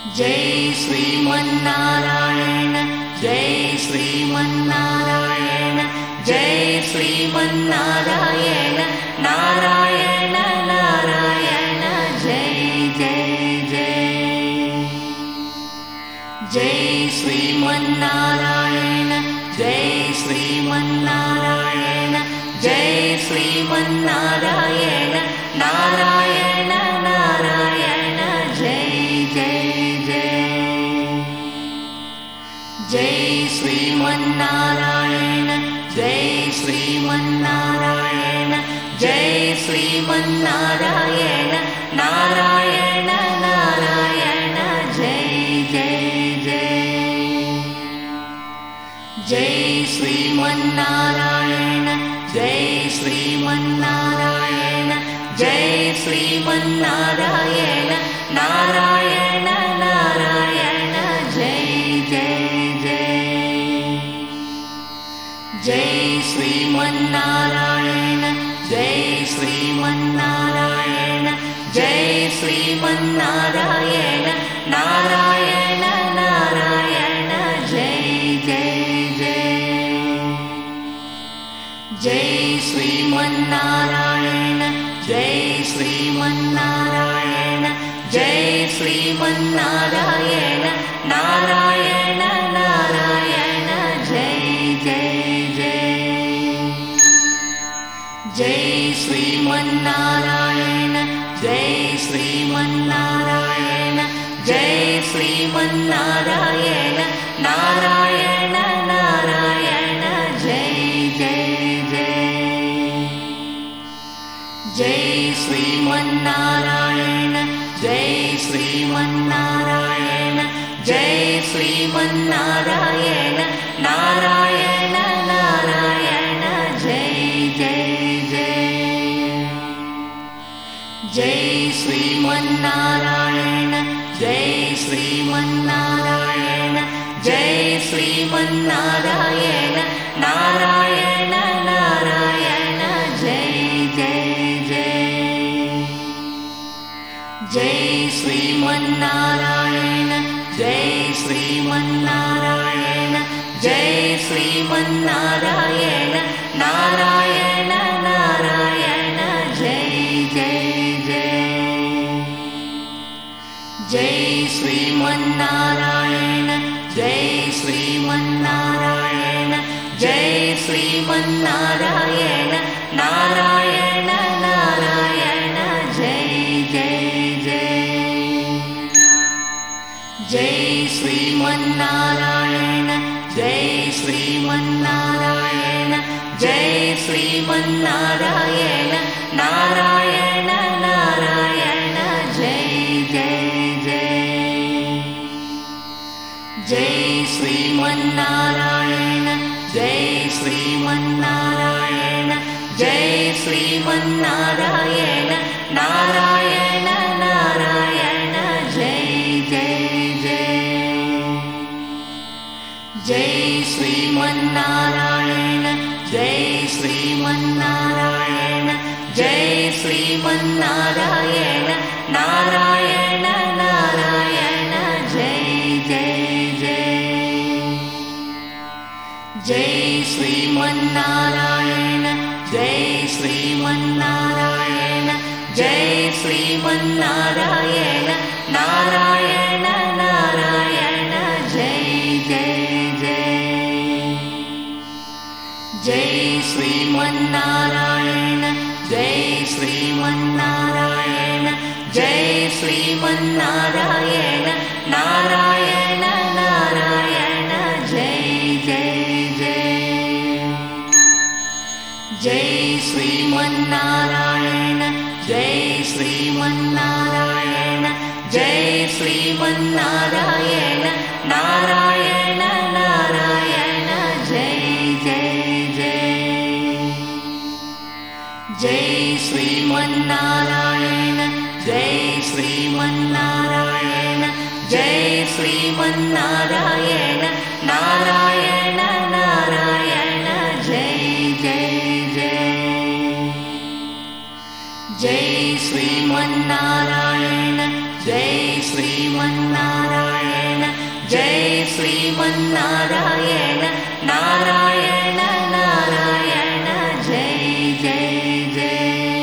जय श्रीमन्नारायण जय श्रीमन्नारायण जय श्रीमन्नारायण नारायण नारायण जय जय जय जय श्रीमन्नारायण जय श्रीमन्नारायण जय श्रीमन्नारायण नारायण नारायण जय जय जय जय श्रीमन्नारायण जय श्रीमन्नारायण जय श्रीमन्नारायण नारायण नारायण जय जय जय जय श्रीमन्नारायण जय श्रीमन्नारायण जय श्रीमन्नारायण नारायण नारायण जय जय जय जय श्रीमन्नारायण जय श्रीमन्नारायण जय श्रीमन्नारायण नारायण नारायण जय जय जय जय श्रीमन्नारायण जय श्रीमन्नारायण जय श्रीमन्नारायण नारायण नारायण जय जय जय जय श्रीमन्नारायण जय श्रीमन्नारायण जय श्रीमन्नारायण नारायण नारायण जय जय जय जय श्रीमन्नारायण जय श्रीमन्नारायण जय श्रीमन्नारायण नारायण नारायण जय जय जय जय श्रीमन्नारायण जय श्रीमन्नारायण जय श्रीमन्नारायण नारायण नारायण जय जय जय जय श्रीमन्नारायण जय श्रीमन्नारायण जय श्रीमन्नारायण नारायण नारायण जय जय जय जय श्रीमन्नारायण जय श्रीमन्नारायण जय श्रीमन्नारायण नारायण नारायण जय जय जय जय श्रीमन्नारायण जय श्रीमन्नारायण जय श्रीमन्नारायण नारायण नारायण जय जय जय जय श्रीमन्नारायण जय श्रीमन्नारायण जय श्रीमन्नारायण नारायण नारायण जय जय जय जय श्रीमन्नारायण जय श्रीमन्नारायण जय श्रीमन्नारायण नारायण नारायण जय जय जय जय श्रीमन्नारायण जय श्रीमन्नारायण जय श्रीमन्नारायण नारायण नारायण जय जय जय जय श्रीमन्नारायण जय श्रीमन्नारायण जय श्रीमन्नारायण नारायण नारायण जय जय जय जय श्रीमन्नारायण जय श्रीमन्नारायण जय श्रीमन्नारायण नारायण नारायण जय जय जय जय श्रीमन्नारायण जय श्रीमन्नारायण जय श्रीमन्नारायण नारायण नारायण जय जय जय जय श्रीमन्नारायण जय श्रीमन्नारायण श्रीमन्नारायण नारायण नारायण जय जय जय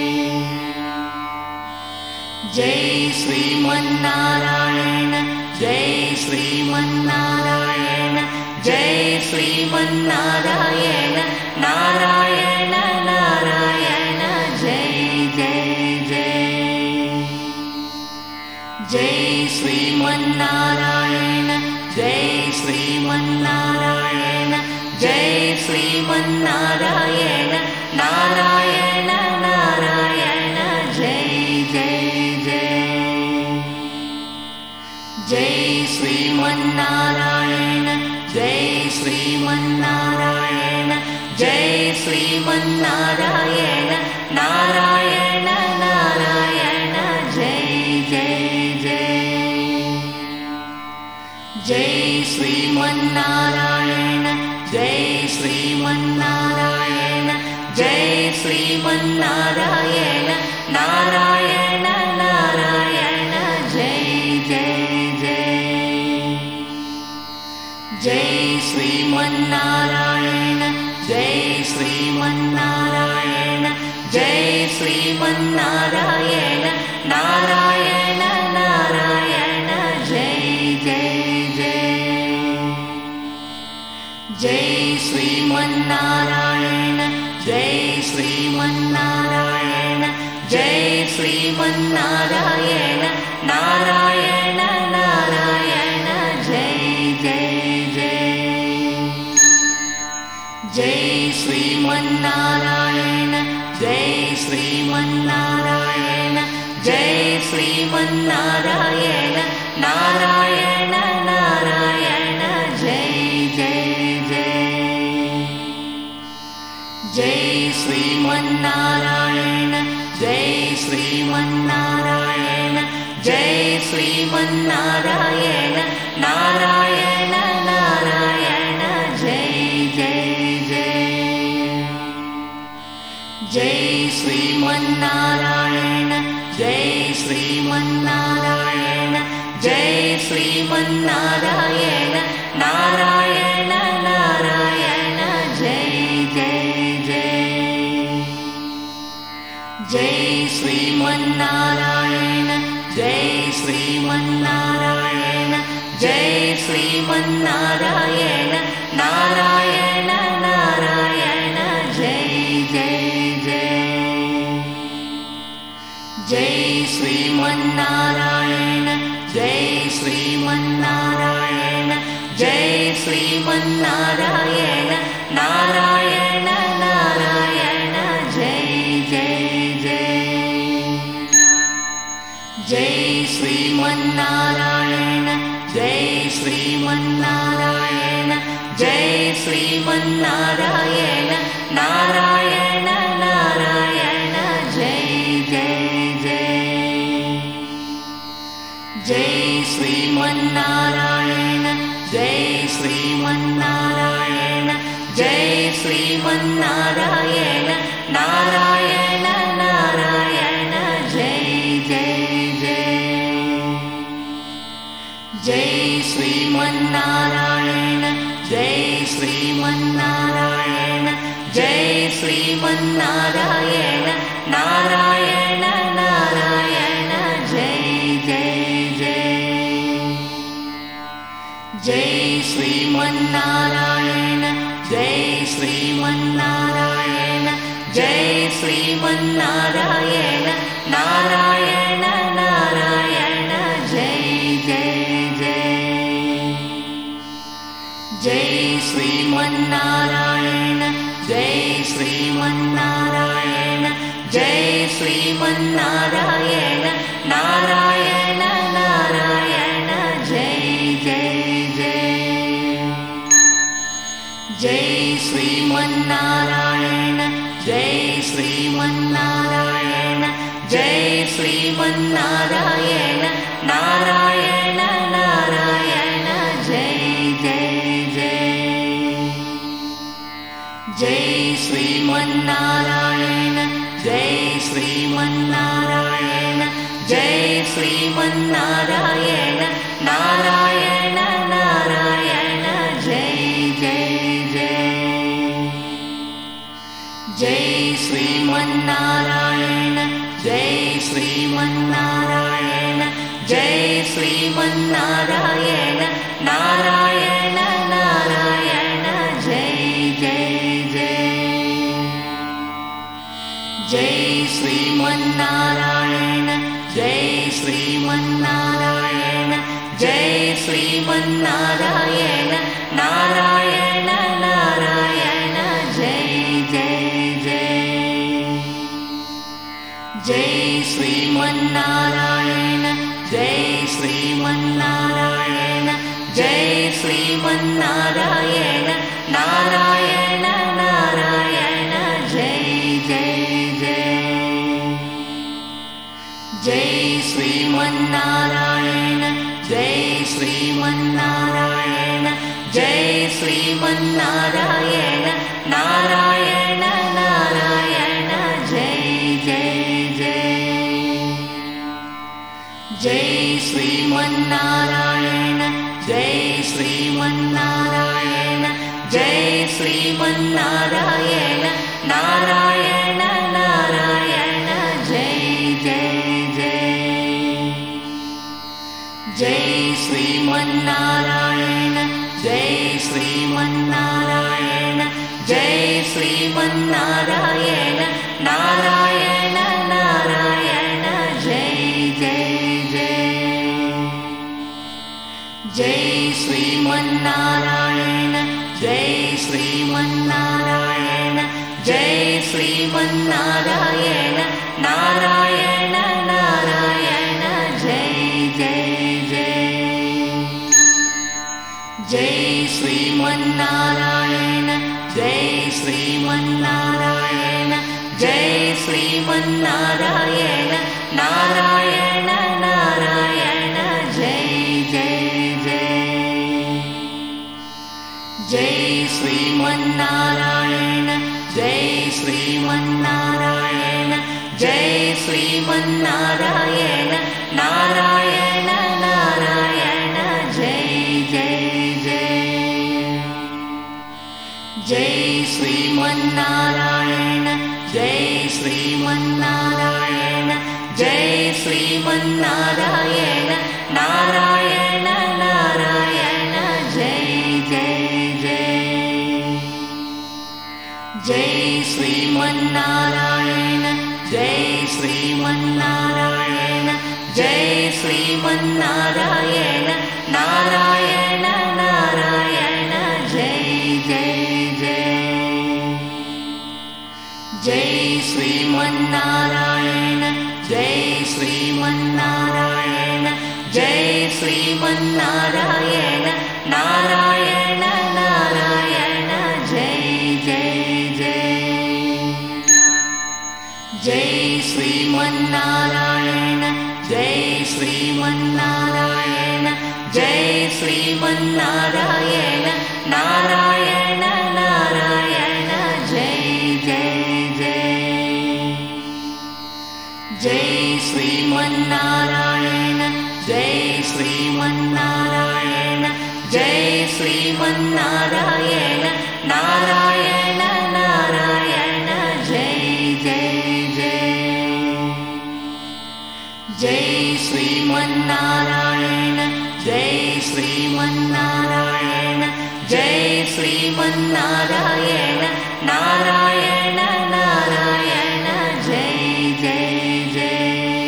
जय श्रीमन्नारायण जय श्रीमन्नारायण जय श्रीमन्नारायण नारायण नारायण जय जय जय जय श्रीमन्नारायण जय श्रीमन्नारायण जय श्रीमन्नारायण नारायण नारायण जय जय जय जय श्रीमन्नारायण जय श्रीमन्नारायण जय श्रीमन्नारायण नारायण नारायण जय जय जय जय श्रीमन्नारायण जय श्रीमन्नारायण जय श्रीमन्नारायण नारायण नारायण जय जय जय जय श्रीमन्नारायण जय श्रीमन्नारायण जय श्रीमन्नारायण नारायण नारायण जय जय जय जय श्रीमन्नारायण जय श्रीमन्नारायण जय श्रीमन्नारायण नारायण नारायण जय जय जय जय श्रीमन्नारायण जय श्रीमन्नारायण जय श्रीमन्नारायण नारायण नारायण जय जय जय जय श्रीमन्नारायण जय श्रीमन्नारायण जय श्रीमन्नारायण नारायण नारायण जय जय जय जय श्रीमन्नारायण जय श्रीमन्नारायण जय श्रीमन्नारायण नारायण नारायण जय जय जय जय श्रीमन्नारायण जय श्रीमन्नारायण जय श्रीमन्नारायण नारायण नारायण जय जय जय जय श्रीमन्नारायण जय श्रीमन्नारायण जय श्रीमन्नारायण नारायण नारायण जय जय जय जय श्रीमन्नारायण जय श्रीमन्नारायण जय श्रीमन्नारायण नारायण नारायण जय जय जय जय श्रीमन्नारायण जय श्रीमन्नारायण जय श्रीमन्नारायण नारायण नारायण जय जय जय जय श्रीमन्नारायण जय श्रीमन्नारायण जय श्रीमन्नारायण नारायण नारायण जय जय जय जय श्रीमन्नारायण जय श्रीमन्नारायण जय श्रीमन्नारायण नारायण नारायण जय जय जय जय श्रीमन्नारायण जय श्रीमन्नारायण जय श्रीमन्नारायण नारायण नारायण जय जय जय जय श्रीमन्नारायण जय श्रीमन्नारायण जय श्रीमन्नारायण नारायण नारायण जय जय जय जय श्रीमन्नारायण जय श्रीमन्नारायण जय श्रीमन्नारायण नारायण नारायण जय श्रीमन्नारायण जय श्रीमन्नारायण जय श्रीमन्नारायण नारायण नारायण जय जय जय जय श्रीमन्नारायण जय श्रीमन्नारायण जय श्रीमन्नारायण नारायण नारायण जय जय जय जय श्रीमन्नारायण जय श्रीमन्नारायण जय श्रीमन्नारायण नारायण नारायण जय जय जय जय श्रीमन्नारायण जय श्रीमन्नारायण जय श्रीमन्नारायण नारायण नारायण जय जय जय जय श्रीमन्नारायण जय श्रीमन्नारायण जय श्रीमन्नारायण नारायण नारायण जय जय जय जय श्रीमन्नारायण जय श्रीमन्नारायण जय श्रीमन्नारायण नारायण नारायण जय जय जय जय श्रीमन्नारायण जय श्रीमन्नारायण जय श्रीमन्नारायण नारायण नारायण जय जय जय जय श्रीमन्नारायण जय श्रीमन्नारायण जय श्रीमन्नारायण नारायण नारायण जय जय जय जय श्रीमन्नारायण जय श्रीमन्नारायण जय श्रीमन्नारायण नारायण नारायण जय जय जय जय श्रीमन्नारायण जय श्रीमन्नारायण जय श्रीमन्नारायण नारायण नारायण जय जय जय जय श्रीमन्नारायण जय श्रीमन्नारायण जय श्रीमन्नारायण नारायण नारायण जय जय जय जय श्रीमन्नारायण जय श्रीमन्नारायण जय श्रीमन्नारायण नारायण नारायण जय जय जय जय श्रीमन्नारायण जय श्रीमन्नारायण जय श्रीमन्नारायण नारायण नारायण जय जय जय जय श्रीमन्नारायण जय श्रीमन्नारायण जय श्रीमन्नारायण नारायण नारायण जय जय जय जय श्रीमन्नारायण जय श्रीमन्नारायण जय श्रीमन्नारायण नारायण नारायण जय जय जय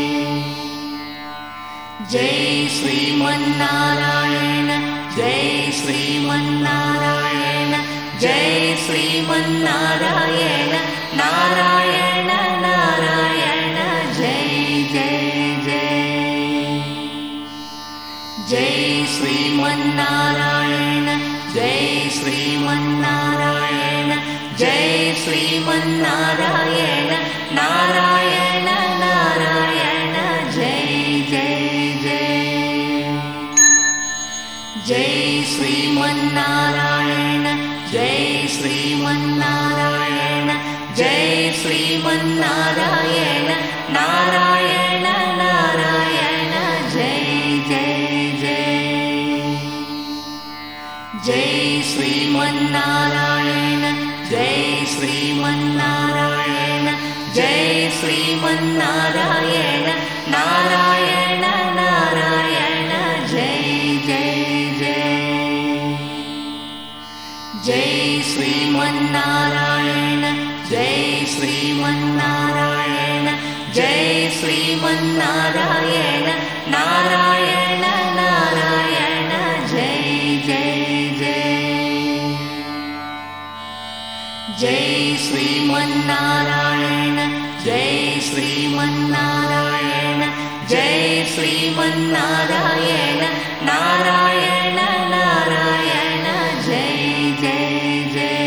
जय श्रीमन्नारायण जय श्रीमन्नारायण जय श्रीमन्नारायण नारायण नारायण जय जय जय जय श्रीमन्नारायण जय श्रीमन्नारायण जय श्रीमन्नारायण नारायण नारायण जय जय जय जय श्रीमन्नारायण जय श्रीमन्नारायण जय श्रीमन्नारायण नारायण नारायण जय जय जय जय श्रीमन्नारायण जय श्रीमन्नारायण जय श्रीमन्नारायण नारायण नारायण जय जय जय जय श्रीमन्नारायण जय श्रीमन्नारायण जय श्रीमन्नारायण नारायण नारायण जय जय जय जय श्रीमन्नारायण जय श्रीमन्नारायण जय श्रीमन्नारायण नारायण नारायण जय जय जय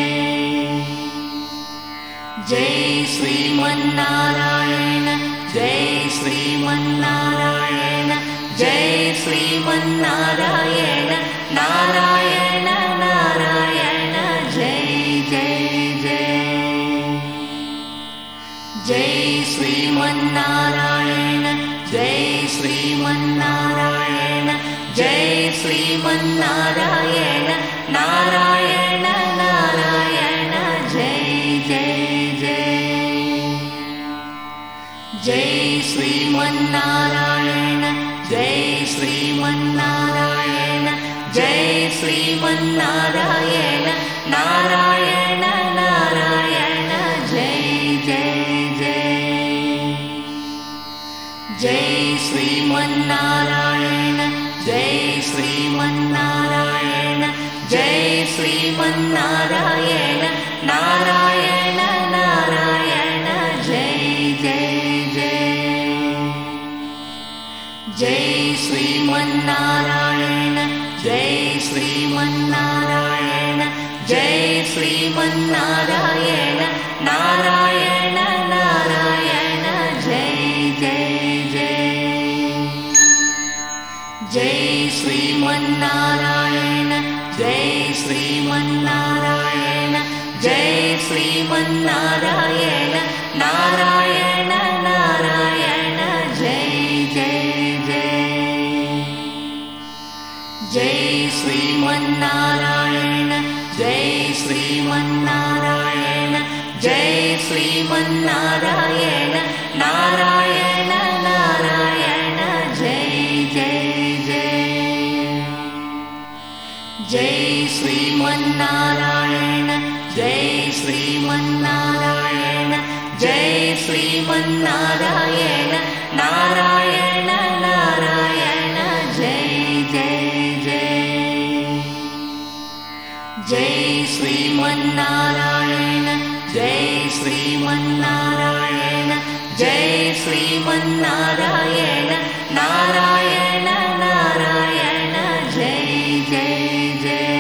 जय श्रीमन्नारायण जय श्रीमन्नारायण जय श्रीमन्नारायण नारायण नारायण जय जय जय जय श्रीमन्नारायण जय श्रीमन्नारायण जय श्रीमन्नारायण नारायण नारायण जय जय जय जय श्रीमन्नारायण जय श्रीमन्नारायण जय श्रीमन्नारायण नारायण नारायण जय जय जय जय श्रीमन्नारायण जय श्रीमन्नारायण जय श्रीमन्नारायण नारायण नारायण जय जय जय जय श्रीमन्नारायण जय श्रीमन्नारायण जय श्रीमन्नारायण नारायण नारायण जय जय जय जय श्रीमन्नारायण जय श्रीमन्नारायण जय श्रीमन्नारायण नारायण नारायण जय जय जय जय श्रीमन्नारायण जय श्रीमन्नारायण जय श्रीमन्नारायण नारायण नारायण जय जय जय जय श्रीमन्नारायण जय श्रीमन्नारायण जय श्रीमन्नारायण नारायण नारायण जय जय जय जय श्रीमन्नारायण जय श्रीमन्नारायण जय श्रीमन्नारायण नारायण नारायण जय जय जय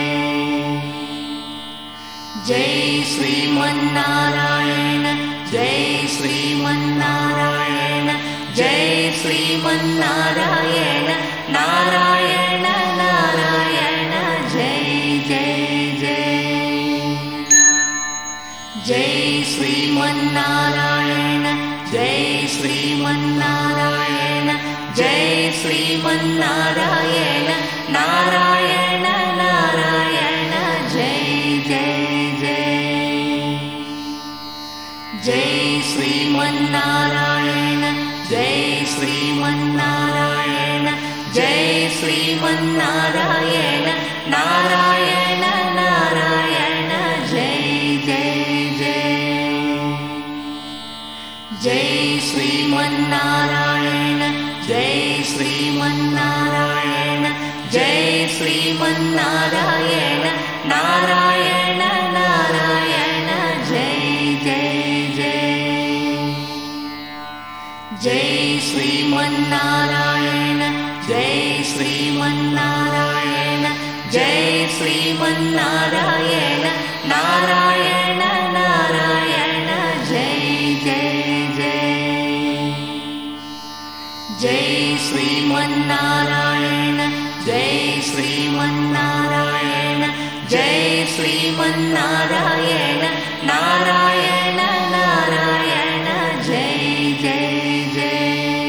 जय श्रीमन्नारायण जय श्रीमन्नारायण जय श्रीमन्नारायण नारायण नारायण जय जय जय जय श्रीमन्नारायण जय श्रीमन्नारायण जय श्रीमन्नारायण नारायण नारायण जय जय जय जय श्रीमन्नारायण जय श्रीमन्नारायण जय श्रीमन्नारायण नारायण नारायण जय जय जय जय श्रीमन्नारायण जय श्रीमन्नारायण जय श्रीमन्नारायण नारायण नारायण जय जय जय जय श्रीमन्नारायण जय श्रीमन्नारायण जय श्रीमन्नारायण नारायण नारायण जय जय जय जय श्रीमन्नारायण जय श्रीमन्नारायण जय श्रीमन्नारायण नारायण नारायण जय जय जय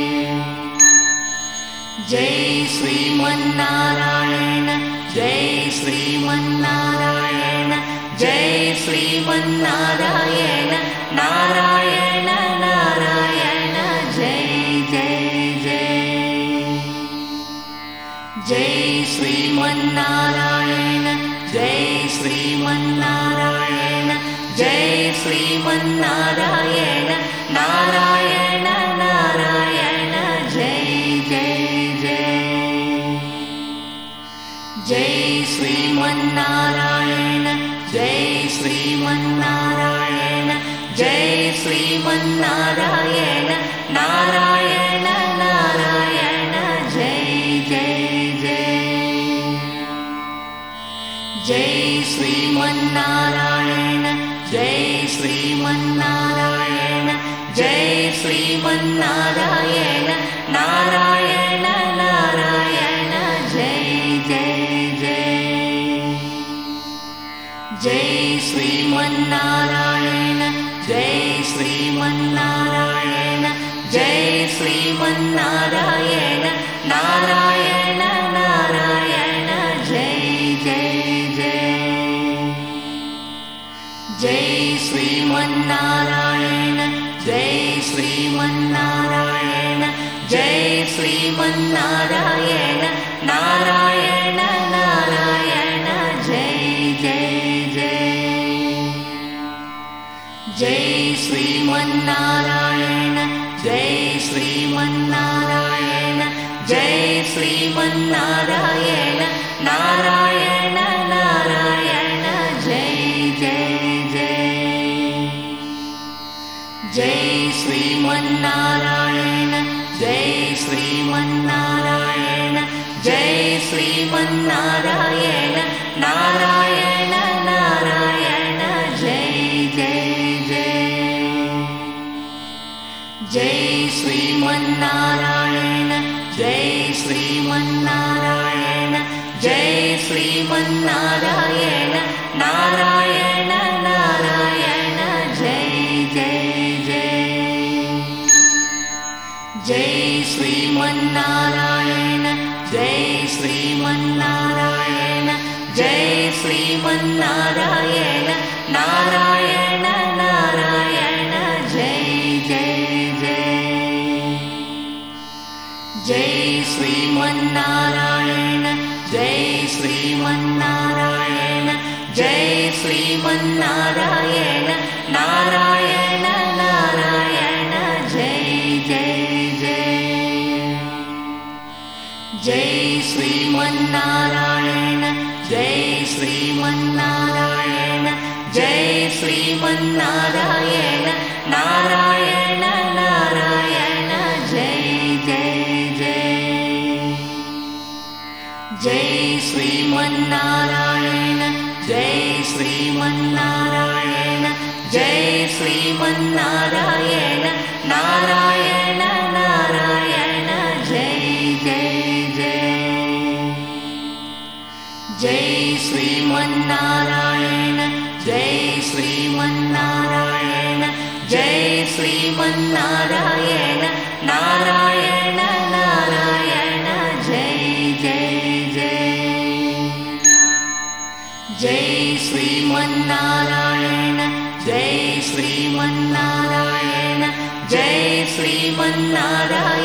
जय श्रीमन्नारायण जय श्रीमन्नारायण जय श्रीमन्नारायण नारायण नारायण जय श्रीमन्नारायण जय श्रीमन्नारायण जय श्रीमन्नारायण नारायण नारायण जय जय जय जय श्रीमन्नारायण जय श्रीमन्नारायण जय श्रीमन्नारायण नारायण नारायण जय जय जय श्रीमन्नारायण जय श्रीमन्नारायण जय श्रीमन्नारायण नारायण नारायण जय जय जय श्रीमन्नारायण जय श्रीमन्नारायण जय श्रीमन्नारायण नारायण नारायण जय जय जय श्रीमन्नारायण जय श्रीमन्नारायण जय श्रीमन्नारायण नारायण नारायण जय जय जय श्रीमन्नारायण जय श्रीमन्नारायण जय श्रीमन्नारायण नारायण नारायण जय जय जय श्रीमन्नारायण जय श्रीमन्नारायण जय श्रीमन्नारायण नारायण नारायण जय जय जय श्रीमन्नारायण जय श्रीमन्नारायण जय श्रीमन्नारायण नारायण नारायण जय जय जय श्रीमन्नारायण जय श्रीमन्नारायण जय श्रीमन्नारायण नारायण नारायण जय जय जय श्रीमन्नारायण जय श्रीमन्नारायण जय श्रीमन्नारायण नारायण नारायण जय जय जय श्रीमन्नारायण जय श्रीमन्नारायण जय श्रीमन्नारायण नारायण नारायण जय जय जय श्रीमन्नारायण जय श्रीमन्नारायण जय श्रीमन्नारायण नारायण नारायण जय जय जय श्रीमन्नारायण जय श्रीमन्नारायण जय श्रीमन्नारायण नारायण नारायण जय जय जय श्रीमन्नारायण जय श्रीमन्नारायण जय श्रीमन्नारायण